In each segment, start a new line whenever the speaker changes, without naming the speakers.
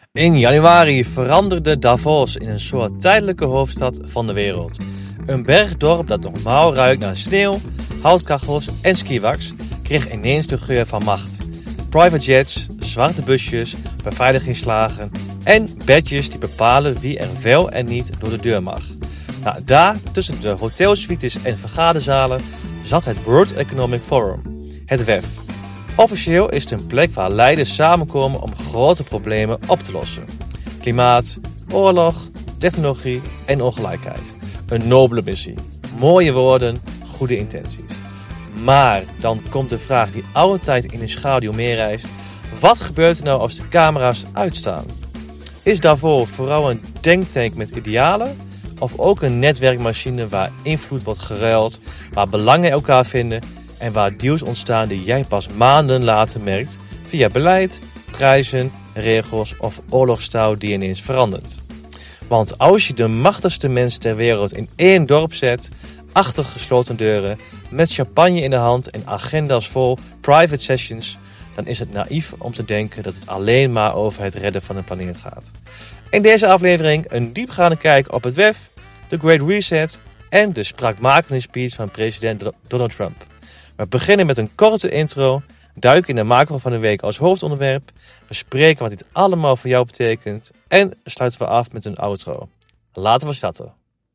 In januari veranderde Davos in een soort tijdelijke hoofdstad van de wereld. Een bergdorp dat normaal ruikt naar sneeuw, houtkachels en skiwax kreeg ineens de geur van macht. Private jets, zwarte busjes, beveiligingslagen en badges die bepalen wie er wel en niet door de deur mag. Daar, tussen de hotelsuites en vergaderzalen, zat het World Economic Forum, het WEF. Officieel is het een plek waar leiders samenkomen om grote problemen op te lossen. Klimaat, oorlog, technologie en ongelijkheid. Een nobele missie. Mooie woorden, goede intenties. Maar dan komt de vraag die altijd in de schaduw meereist. Wat gebeurt er nou als de camera's uitstaan? Is daarvoor vooral een denktank met idealen? Of ook een netwerkmachine waar invloed wordt geruild, waar belangen elkaar vinden en waar deals ontstaan die jij pas maanden later merkt via beleid, prijzen, regels of oorlogstaal die ineens verandert. Want als je de machtigste mens ter wereld in één dorp zet, achter gesloten deuren, met champagne in de hand en agenda's vol private sessions, dan is het naïef om te denken dat het alleen maar over het redden van de planeet gaat. In deze aflevering een diepgaande kijk op het WEF, de Great Reset en de spraakmakende speech van president Donald Trump. We beginnen met een korte intro, duiken in de macro van de week als hoofdonderwerp, bespreken wat dit allemaal voor jou betekent en sluiten we af met een outro. Laten we starten.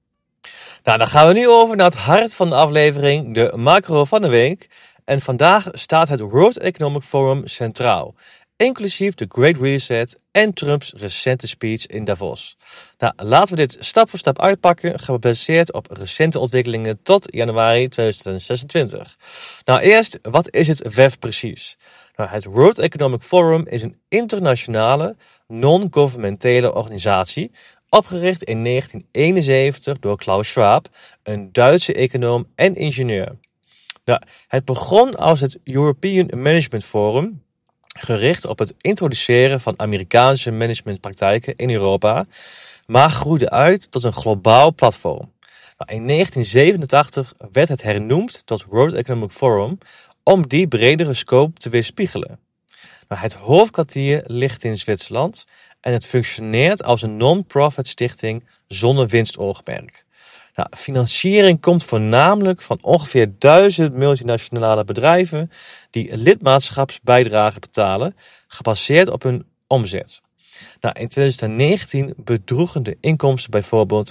Dan gaan we nu over naar het hart van de aflevering, de macro van de week. En vandaag staat het World Economic Forum centraal, inclusief de Great Reset en Trumps recente speech in Davos. Laten we dit stap voor stap uitpakken, gebaseerd op recente ontwikkelingen tot januari 2026. Eerst, wat is het WEF precies? Het World Economic Forum is een internationale, non-governementele organisatie, opgericht in 1971 door Klaus Schwab, een Duitse econoom en ingenieur. Het begon als het European Management Forum, gericht op het introduceren van Amerikaanse managementpraktijken in Europa, maar groeide uit tot een globaal platform. In 1987 werd het hernoemd tot World Economic Forum om die bredere scope te weerspiegelen. Het hoofdkwartier ligt in Zwitserland en het functioneert als een non-profit stichting zonder winstoogmerk. Financiering komt voornamelijk van ongeveer 1000 multinationale bedrijven die lidmaatschapsbijdragen betalen, gebaseerd op hun omzet. In 2019 bedroegen de inkomsten bijvoorbeeld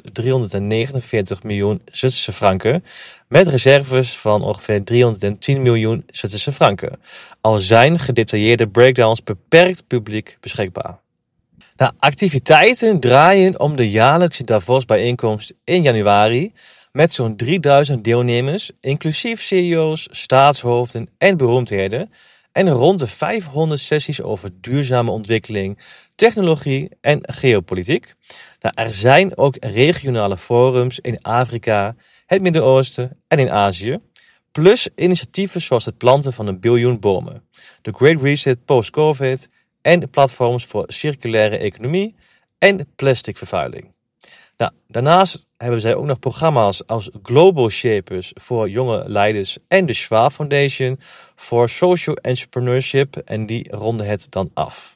349 miljoen Zwitserse franken, met reserves van ongeveer 310 miljoen Zwitserse franken. Al zijn gedetailleerde breakdowns beperkt publiek beschikbaar. Activiteiten draaien om de jaarlijkse Davos-bijeenkomst in januari met zo'n 3000 deelnemers, inclusief CEO's, staatshoofden en beroemdheden, en rond de 500 sessies over duurzame ontwikkeling, technologie en geopolitiek. Er zijn ook regionale forums in Afrika, het Midden-Oosten en in Azië, plus initiatieven zoals het planten van 1 biljoen bomen, de Great Reset post-COVID en platforms voor circulaire economie en plasticvervuiling. Daarnaast hebben zij ook nog programma's als Global Shapers voor jonge leiders en de Schwab Foundation voor Social Entrepreneurship en die ronden het dan af.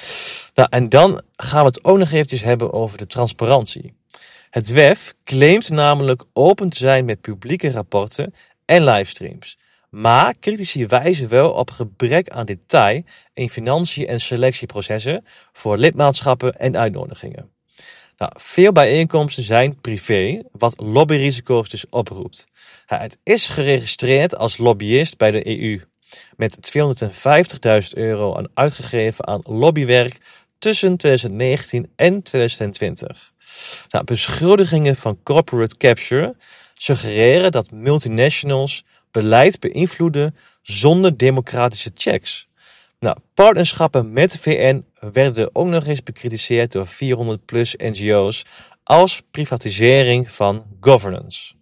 En dan gaan we het ook nog eventjes hebben over de transparantie. Het WEF claimt namelijk open te zijn met publieke rapporten en livestreams. Maar critici wijzen wel op gebrek aan detail in financiën en selectieprocessen voor lidmaatschappen en uitnodigingen. Veel bijeenkomsten zijn privé, wat lobbyrisico's dus oproept. Het is geregistreerd als lobbyist bij de EU, met €250.000 uitgegeven aan lobbywerk tussen 2019 en 2020. Beschuldigingen van corporate capture suggereren dat multinationals beleid beïnvloeden zonder democratische checks. Partnerschappen met de VN werden ook nog eens bekritiseerd door 400+ NGO's als privatisering van governance.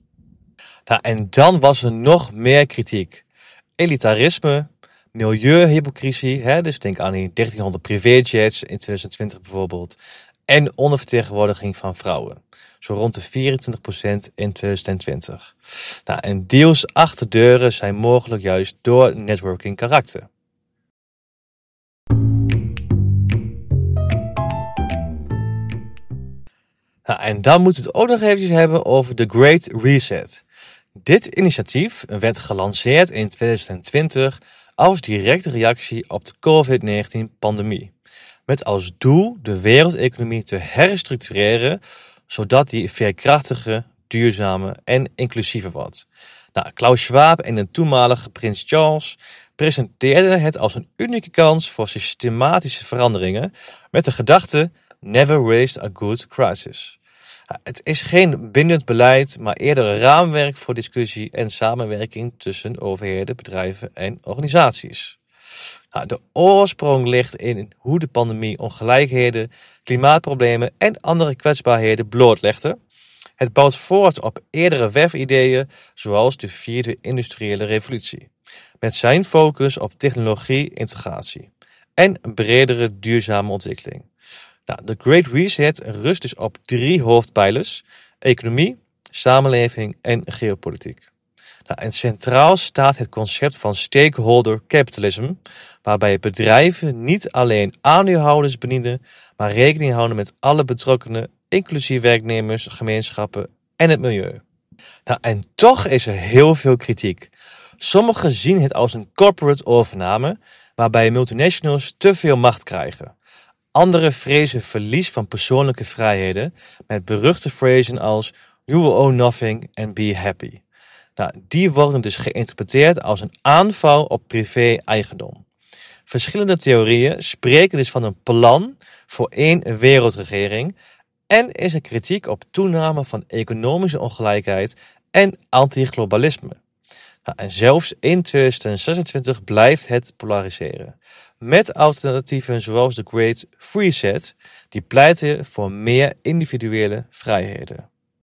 En dan was er nog meer kritiek. Elitarisme, milieuhypocrisie, dus denk aan die 1300 privéjets in 2020 bijvoorbeeld, en ondervertegenwoordiging van vrouwen, zo rond de 24% in 2020. En deals achter deuren zijn mogelijk juist door networking karakter. Nou, en dan moeten we het ook nog eventjes hebben over de Great Reset. Dit initiatief werd gelanceerd in 2020 als directe reactie op de COVID-19-pandemie. Met als doel de wereldeconomie te herstructureren, zodat die veerkrachtiger, duurzamer en inclusiever wordt. Nou, Klaus Schwab en de toenmalige prins Charles presenteerden het als een unieke kans voor systematische veranderingen met de gedachte never waste a good crisis. Het is geen bindend beleid, maar eerder een raamwerk voor discussie en samenwerking tussen overheden, bedrijven en organisaties. De oorsprong ligt in hoe de pandemie ongelijkheden, klimaatproblemen en andere kwetsbaarheden blootlegde. Het bouwt voort op eerdere WEF-ideeën, zoals de 4e industriële revolutie, met zijn focus op technologie-integratie en een bredere duurzame ontwikkeling. De Great Reset rust dus op 3 hoofdpijlers: economie, samenleving en geopolitiek. En centraal staat het concept van stakeholder capitalism, waarbij bedrijven niet alleen aandeelhouders bedienen, maar rekening houden met alle betrokkenen, inclusief werknemers, gemeenschappen en het milieu. En toch is er heel veel kritiek. Sommigen zien het als een corporate overname, waarbij multinationals te veel macht krijgen. Anderen vrezen verlies van persoonlijke vrijheden met beruchte phrasen als "You will own nothing and be happy". Die worden dus geïnterpreteerd als een aanval op privé-eigendom. Verschillende theorieën spreken dus van een plan voor 1 wereldregering en is er kritiek op toename van economische ongelijkheid en antiglobalisme. En zelfs in 2026 blijft het polariseren. Met alternatieven zoals de Great Reset, die pleiten voor meer individuele vrijheden.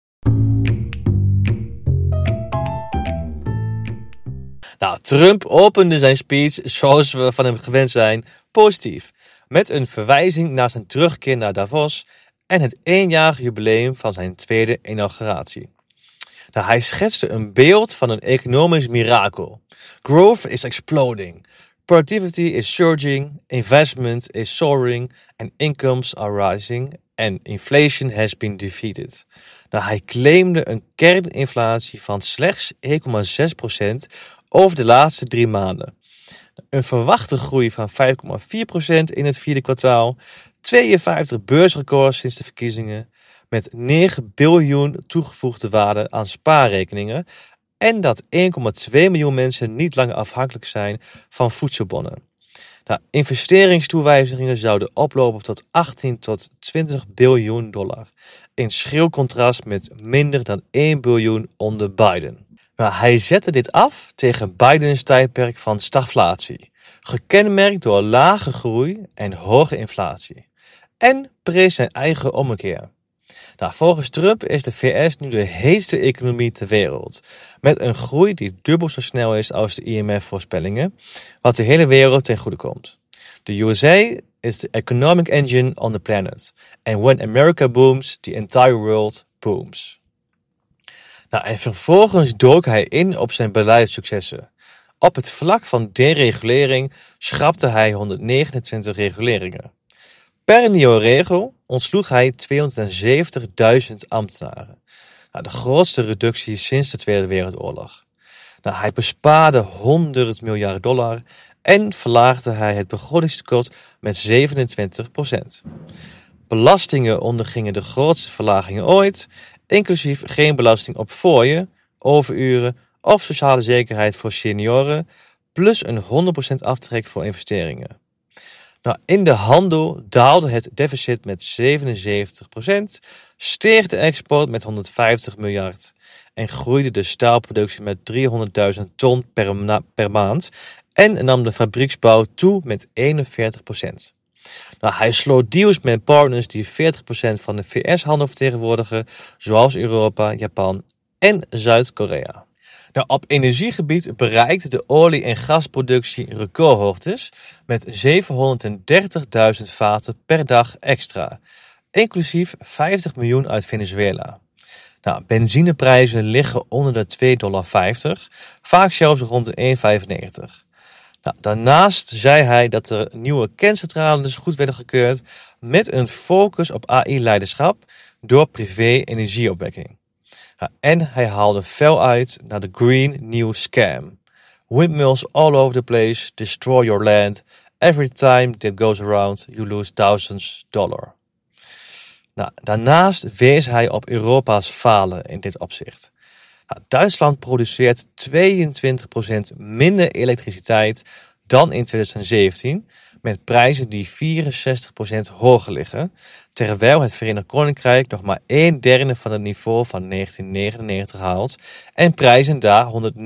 Trump opende zijn speech, zoals we van hem gewend zijn, positief. Met een verwijzing naar zijn terugkeer naar Davos en het 1-jarig jubileum van zijn tweede inauguratie. Hij schetste een beeld van een economisch mirakel. Growth is exploding. Productivity is surging, investment is soaring and incomes are rising and inflation has been defeated. Hij claimde een kerninflatie van slechts 1,6% over de laatste 3 maanden. Een verwachte groei van 5,4% in het 4e kwartaal, 52 beursrecords sinds de verkiezingen, met 9 biljoen toegevoegde waarde aan spaarrekeningen en dat 1,2 miljoen mensen niet langer afhankelijk zijn van voedselbonnen. Investeringstoewijzigingen zouden oplopen tot 18 tot 20 biljoen dollar, in schril contrast met minder dan 1 biljoen onder Biden. Hij zette dit af tegen Bidens tijdperk van stagflatie, gekenmerkt door lage groei en hoge inflatie, en prees zijn eigen ommekeer. Volgens Trump is de VS nu de heetste economie ter wereld, met een groei die dubbel zo snel is als de IMF-voorspellingen, wat de hele wereld ten goede komt. The USA is the economic engine on the planet, and when America booms, the entire world booms. En vervolgens dook hij in op zijn beleidssuccessen. Op het vlak van deregulering schrapte hij 129 reguleringen. Per nieuwe regel ontsloeg hij 270.000 ambtenaren. De grootste reductie sinds de Tweede Wereldoorlog. Hij bespaarde $100 miljard en verlaagde hij het begrotingstekort met 27%. Belastingen ondergingen de grootste verlagingen ooit, inclusief geen belasting op fooien, overuren of sociale zekerheid voor senioren, plus een 100% aftrek voor investeringen. In de handel daalde het deficit met 77%, steeg de export met 150 miljard en groeide de staalproductie met 300.000 ton per maand en nam de fabrieksbouw toe met 41%. Hij sloot deals met partners die 40% van de VS-handel vertegenwoordigen, zoals Europa, Japan en Zuid-Korea. Op energiegebied bereikte de olie- en gasproductie recordhoogtes met 730.000 vaten per dag extra, inclusief 50 miljoen uit Venezuela. Benzineprijzen liggen onder de $2,50, vaak zelfs rond de $1,95. Nou, daarnaast zei hij dat er nieuwe kerncentrales goed werden gekeurd met een focus op AI-leiderschap door privé-energieopwekking. En hij haalde fel uit naar de Green New Scam. Windmills all over the place destroy your land. Every time that goes around, you lose thousands $. Nou, daarnaast wees hij op Europa's falen in dit opzicht. Nou, Duitsland produceert 22% minder elektriciteit dan in 2017, met prijzen die 64% hoger liggen, terwijl het Verenigd Koninkrijk nog maar 1/3 van het niveau van 1999 haalt en prijzen daar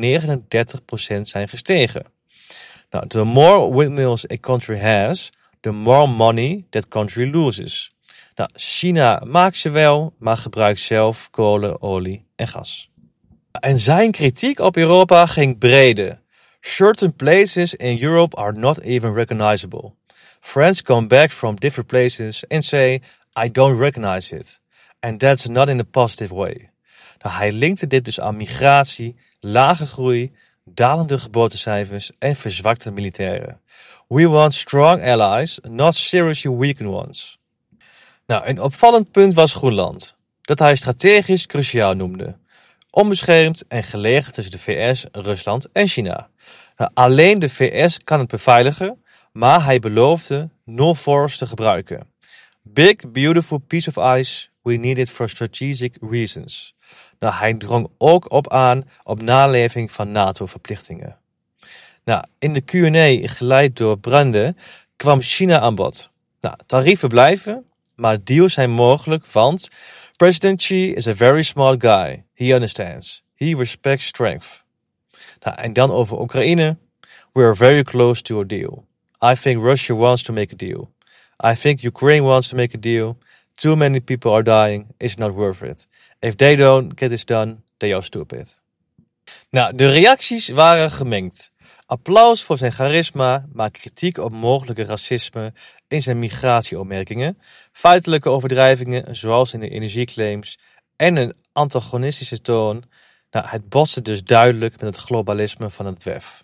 139% zijn gestegen. Nou, the more windmills a country has, the more money that country loses. Nou, China maakt ze wel, maar gebruikt zelf kolen, olie en gas. En zijn kritiek op Europa ging breder. Certain places in Europe are not even recognizable. Friends come back from different places and say, I don't recognize it. And that's not in a positive way. Nou, hij linkte dit dus aan migratie, lage groei, dalende geboortecijfers en verzwakte militairen. We want strong allies, not seriously weakened ones. Nou, een opvallend punt was Groenland, dat hij strategisch cruciaal noemde. Onbeschermd en gelegen tussen de VS, Rusland en China. Nou, alleen de VS kan het beveiligen, maar hij beloofde no force te gebruiken. Big, beautiful piece of ice, we need it for strategic reasons. Nou, hij drong ook op naleving van NATO-verplichtingen. Nou, in de Q&A, geleid door Brande, kwam China aan bod. Nou, tarieven blijven, maar deals zijn mogelijk, want President Xi is a very smart guy. He understands. He respects strength. Nou, en dan over Oekraïne. We are very close to a deal. I think Russia wants to make a deal. I think Ukraine wants to make a deal. Too many people are dying. It's not worth it. If they don't get this done, they are stupid. Nou, de reacties waren gemengd. Applaus voor zijn charisma, maar kritiek op mogelijke racisme in zijn migratieopmerkingen, feitelijke overdrijvingen zoals in de energieclaims en een antagonistische toon. Nou, het botste dus duidelijk met het globalisme van het WEF.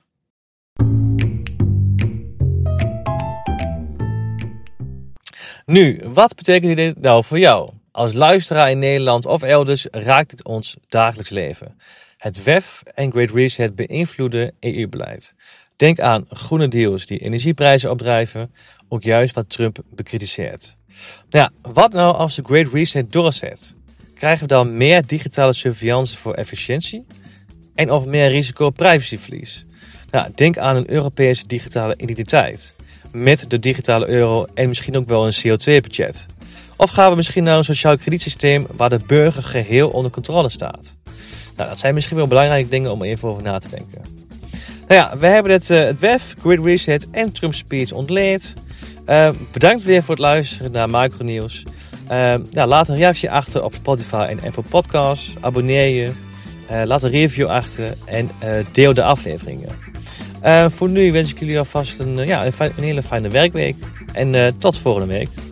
Nu, wat betekent dit nou voor jou? Als luisteraar in Nederland of elders raakt dit ons dagelijks leven. Het WEF en Great Reset beïnvloeden EU-beleid. Denk aan groene deals die energieprijzen opdrijven, ook juist wat Trump bekritiseert. Nou ja, wat nou als de Great Reset doorzet? Krijgen we dan meer digitale surveillance voor efficiëntie? En of meer risico op privacyverlies? Nou, denk aan een Europese digitale identiteit. Met de digitale euro en misschien ook wel een CO2-budget. Of gaan we misschien naar een sociaal kredietsysteem waar de burger geheel onder controle staat? Nou, dat zijn misschien wel belangrijke dingen om even over na te denken. Nou ja, we hebben het WEF, Great Reset en Trump's speech ontleed. Bedankt weer voor het luisteren naar Macronieuws. Laat een reactie achter op Spotify en Apple Podcasts. Abonneer je. Laat een review achter en deel de afleveringen. Voor nu wens ik jullie alvast een hele fijne werkweek. En tot volgende week.